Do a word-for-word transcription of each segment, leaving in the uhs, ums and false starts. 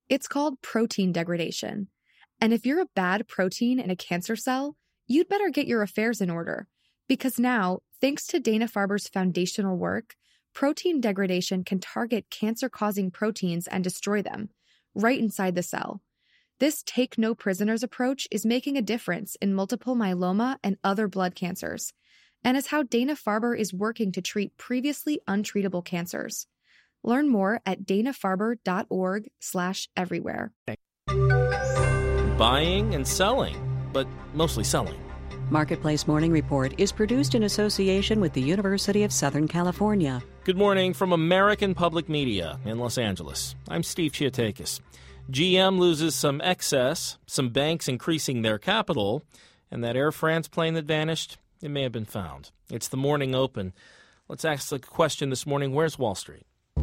It's called protein degradation. And if you're a bad protein in a cancer cell, you'd better get your affairs in order. Because now, thanks to Dana-Farber's foundational work, protein degradation can target cancer-causing proteins and destroy them, right inside the cell. This take-no-prisoners approach is making a difference in multiple myeloma and other blood cancers, and is how Dana-Farber is working to treat previously untreatable cancers. Learn more at dana-farber.org slash everywhere. Buying and selling, but mostly selling. Marketplace Morning Report is produced in association with the University of Southern California. Good morning from American Public Media in Los Angeles. I'm Steve Chiatakis. G M loses some excess, some banks increasing their capital, and that Air France plane that vanished, it may have been found. It's the morning open. Let's ask the question this morning, where's Wall Street?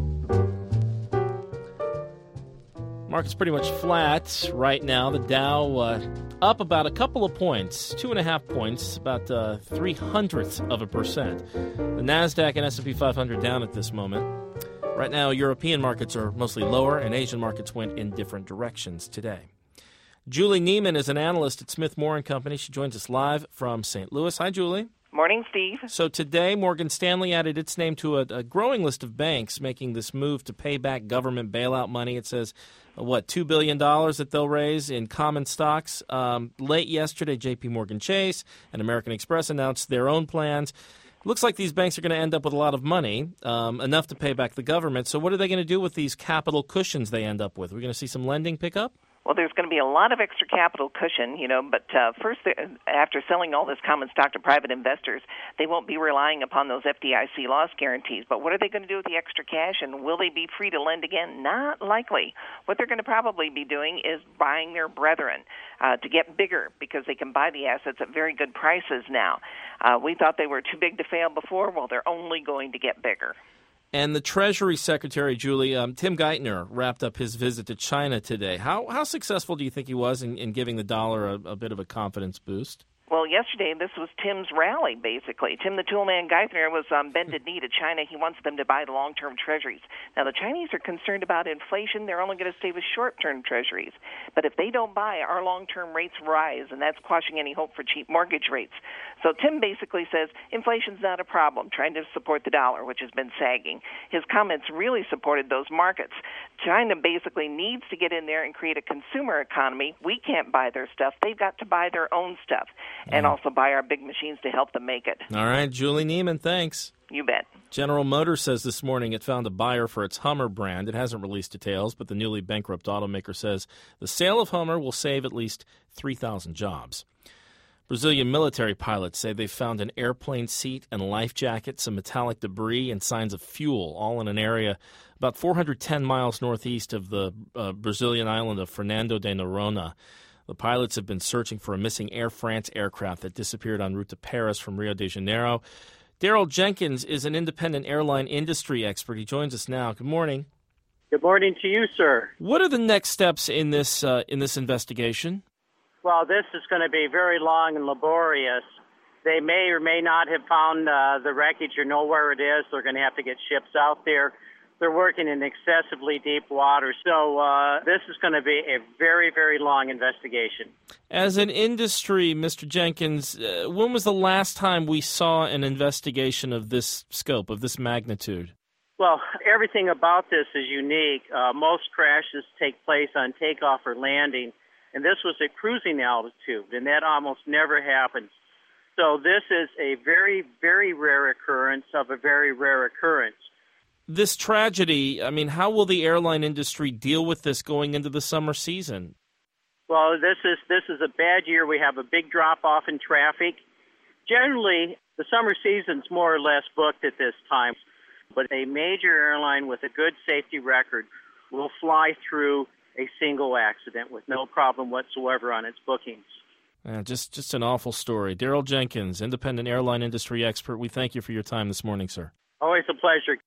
Market's pretty much flat right now. The Dow uh, up about a couple of points, two and a half points, about uh, three hundredths of a percent. The NASDAQ and S and P five hundred down at this moment. Right now, European markets are mostly lower, and Asian markets went in different directions today. Julie Neiman is an analyst at Smith Moore and Company. She joins us live from Saint Louis. Hi, Julie. Morning, Steve. So today, Morgan Stanley added its name to a, a growing list of banks making this move to pay back government bailout money. It says, uh, what, two billion dollars that they'll raise in common stocks. Um, late yesterday, J P. Morgan Chase and American Express announced their own plans. Looks like these banks are going to end up with a lot of money, um, enough to pay back the government. So what are they going to do with these capital cushions they end up with? Are we going to see some lending pick up? Well, there's going to be a lot of extra capital cushion, you know, but uh, first, after selling all this common stock to private investors, they won't be relying upon those F D I C loss guarantees. But what are they going to do with the extra cash, and will they be free to lend again? Not likely. What they're going to probably be doing is buying their brethren uh, to get bigger, because they can buy the assets at very good prices now. Uh, we thought they were too big to fail before. Well, they're only going to get bigger. And the Treasury Secretary, Julie, um, Tim Geithner, wrapped up his visit to China today. How how successful do you think he was in, in giving the dollar a, a bit of a confidence boost? Well, yesterday, this was Tim's rally, basically. Tim the Toolman Geithner was on bended knee to China. He wants them to buy the long-term treasuries. Now, the Chinese are concerned about inflation. They're only going to stay with short-term treasuries. But if they don't buy, our long-term rates rise, and that's quashing any hope for cheap mortgage rates. So Tim basically says inflation's not a problem, trying to support the dollar, which has been sagging. His comments really supported those markets. China basically needs to get in there and create a consumer economy. We can't buy their stuff. They've got to buy their own stuff. And also buy our big machines to help them make it. All right, Julie Neiman, thanks. You bet. General Motors says this morning it found a buyer for its Hummer brand. It hasn't released details, but the newly bankrupt automaker says the sale of Hummer will save at least three thousand jobs. Brazilian military pilots say they found an airplane seat and life jacket, some metallic debris, and signs of fuel, all in an area about four hundred ten miles northeast of the uh, Brazilian island of Fernando de Noronha. The pilots have been searching for a missing Air France aircraft that disappeared en route to Paris from Rio de Janeiro. Daryl Jenkins is an independent airline industry expert. He joins us now. Good morning. Good morning to you, sir. What are the next steps in this uh, in this investigation? Well, this is going to be very long and laborious. They may or may not have found uh, the wreckage or know where it is. They're going to have to get ships out there. They're working in excessively deep water, so uh, this is going to be a very, very long investigation. As an industry, Mister Jenkins, uh, when was the last time we saw an investigation of this scope, of this magnitude? Well, everything about this is unique. Uh, most crashes take place on takeoff or landing, and this was at cruising altitude, and that almost never happens. So this is a very, very rare occurrence of a very rare occurrence. This tragedy, I mean, how will the airline industry deal with this going into the summer season? Well, this is this is a bad year. We have a big drop-off in traffic. Generally, the summer season's more or less booked at this time, but a major airline with a good safety record will fly through a single accident with no problem whatsoever on its bookings. Uh, just, just an awful story. Daryl Jenkins, independent airline industry expert, we thank you for your time this morning, sir. Always a pleasure.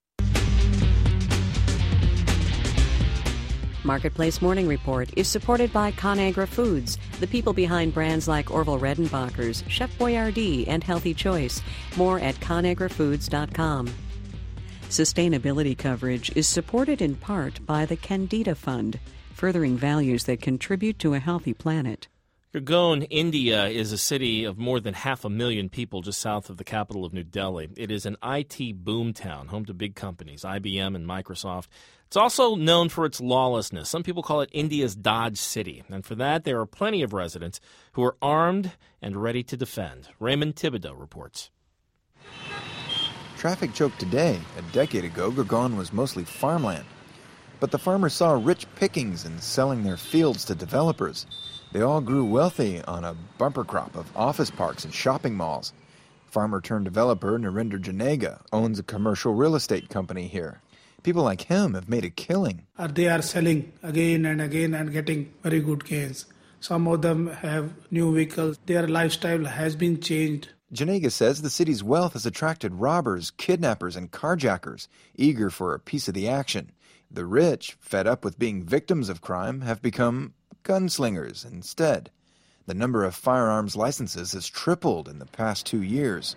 Marketplace Morning Report is supported by ConAgra Foods, the people behind brands like Orville Redenbacher's, Chef Boyardee, and Healthy Choice. More at con agra foods dot com. Sustainability coverage is supported in part by the Candida Fund, furthering values that contribute to a healthy planet. Gurgaon, India, is a city of more than half a million people just south of the capital of New Delhi. It is an I T boomtown, home to big companies, I B M and Microsoft. It's also known for its lawlessness. Some people call it India's Dodge City. And for that, there are plenty of residents who are armed and ready to defend. Raymond Thibodeau reports. Traffic choked today. A decade ago, Gurgaon was mostly farmland. But the farmers saw rich pickings in selling their fields to developers. They all grew wealthy on a bumper crop of office parks and shopping malls. Farmer-turned-developer Narendra Janega owns a commercial real estate company here. People like him have made a killing. Uh, they are selling again and again and getting very good gains. Some of them have new vehicles. Their lifestyle has been changed. Janega says the city's wealth has attracted robbers, kidnappers, and carjackers, eager for a piece of the action. The rich, fed up with being victims of crime, have become gunslingers instead. The number of firearms licenses has tripled in the past two years.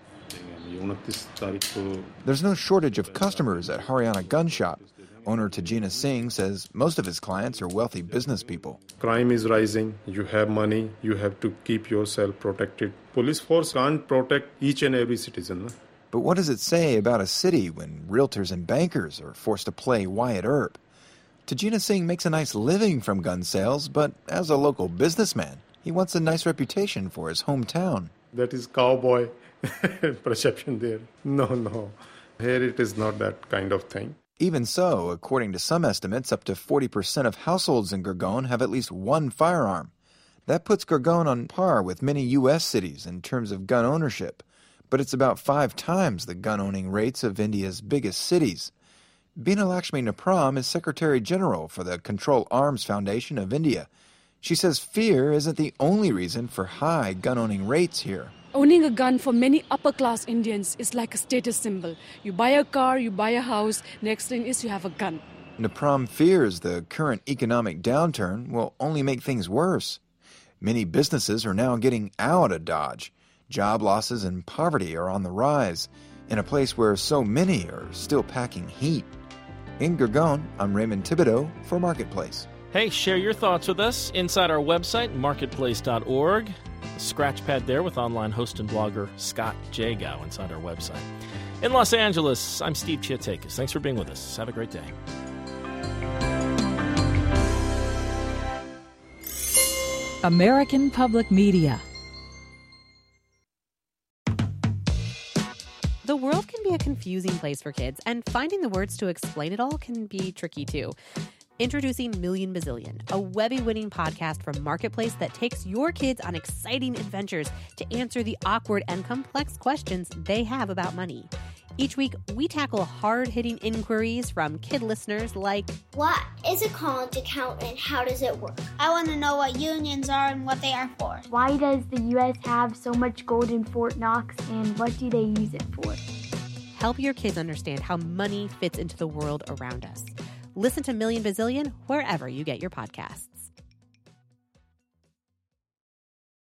There's no shortage of customers at Haryana Gun Shop. Owner Tajina Singh says most of his clients are wealthy business people. Crime is rising. You have money. You have to keep yourself protected. Police force can't protect each and every citizen. But what does it say about a city when realtors and bankers are forced to play Wyatt Earp? Tajina Singh makes a nice living from gun sales, but as a local businessman, he wants a nice reputation for his hometown. That is cowboy perception there. No, no. Here it is not that kind of thing. Even so, according to some estimates, up to forty percent of households in Gurgaon have at least one firearm. That puts Gurgaon on par with many U S cities in terms of gun ownership, but it's about five times the gun-owning rates of India's biggest cities. Beena Lakshmi Napram is Secretary General for the Control Arms Foundation of India. She says fear isn't the only reason for high gun-owning rates here. Owning a gun for many upper-class Indians is like a status symbol. You buy a car, you buy a house, next thing is you have a gun. Napram fears the current economic downturn will only make things worse. Many businesses are now getting out of Dodge. Job losses and poverty are on the rise, in a place where so many are still packing heat. In Gurgaon, I'm Raymond Thibodeau for Marketplace. Hey, share your thoughts with us inside our website, marketplace dot org. A scratch pad there with online host and blogger Scott Jagow inside our website. In Los Angeles, I'm Steve Chiatakis. Thanks for being with us. Have a great day. American Public Media. The world can be a confusing place for kids, and finding the words to explain it all can be tricky too. Introducing Million Bazillion, a Webby-winning podcast from Marketplace that takes your kids on exciting adventures to answer the awkward and complex questions they have about money. Each week, we tackle hard-hitting inquiries from kid listeners like, what is a college account and how does it work? I want to know what unions are and what they are for. Why does the U S have so much gold in Fort Knox and what do they use it for? Help your kids understand how money fits into the world around us. Listen to Million Bazillion wherever you get your podcasts.